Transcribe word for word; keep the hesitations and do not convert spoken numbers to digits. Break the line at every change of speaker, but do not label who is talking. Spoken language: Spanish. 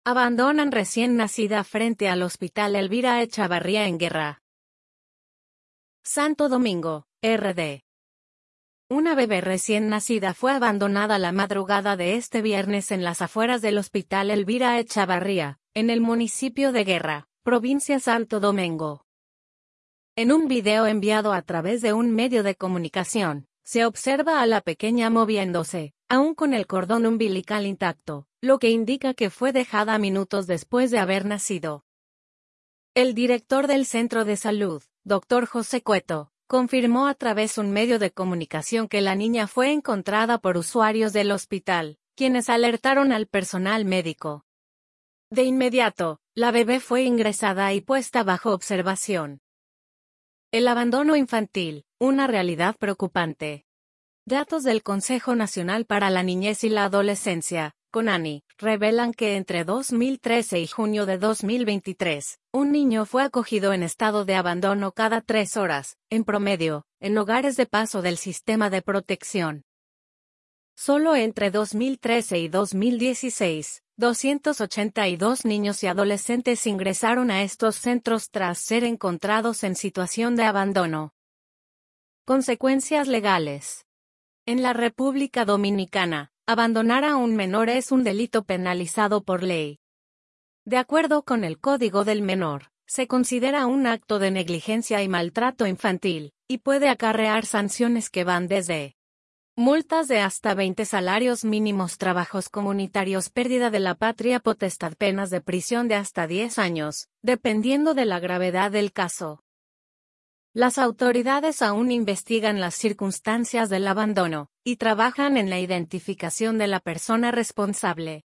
Abandonan recién nacida frente al Hospital Elvira Echavarría en Guerra. Santo Domingo, R D. Una bebé recién nacida fue abandonada la madrugada de este viernes en las afueras del Hospital Elvira Echavarría, en el municipio de Guerra, provincia Santo Domingo. En un video enviado a través de un medio de comunicación, se observa a la pequeña moviéndose, aún con el cordón umbilical intacto, lo que indica que fue dejada minutos después de haber nacido. El director del centro de salud, doctor José Cueto, confirmó a través de un medio de comunicación que la niña fue encontrada por usuarios del hospital, quienes alertaron al personal médico. De inmediato, la bebé fue ingresada y puesta bajo observación. El abandono infantil, una realidad preocupante. Datos del Consejo Nacional para la Niñez y la Adolescencia, CONANI, revelan que entre dos mil trece y junio de dos mil veintitrés, un niño fue acogido en estado de abandono cada tres horas, en promedio, en hogares de paso del sistema de protección. Solo entre dos mil trece y dos mil dieciséis, doscientos ochenta y dos niños y adolescentes ingresaron a estos centros tras ser encontrados en situación de abandono. Consecuencias legales. En la República Dominicana, abandonar a un menor es un delito penalizado por ley. De acuerdo con el Código del Menor, se considera un acto de negligencia y maltrato infantil, y puede acarrear sanciones que van desde multas de hasta veinte salarios mínimos, trabajos comunitarios, pérdida de la patria potestad, penas de prisión de hasta diez años, dependiendo de la gravedad del caso. Las autoridades aún investigan las circunstancias del abandono, y trabajan en la identificación de la persona responsable.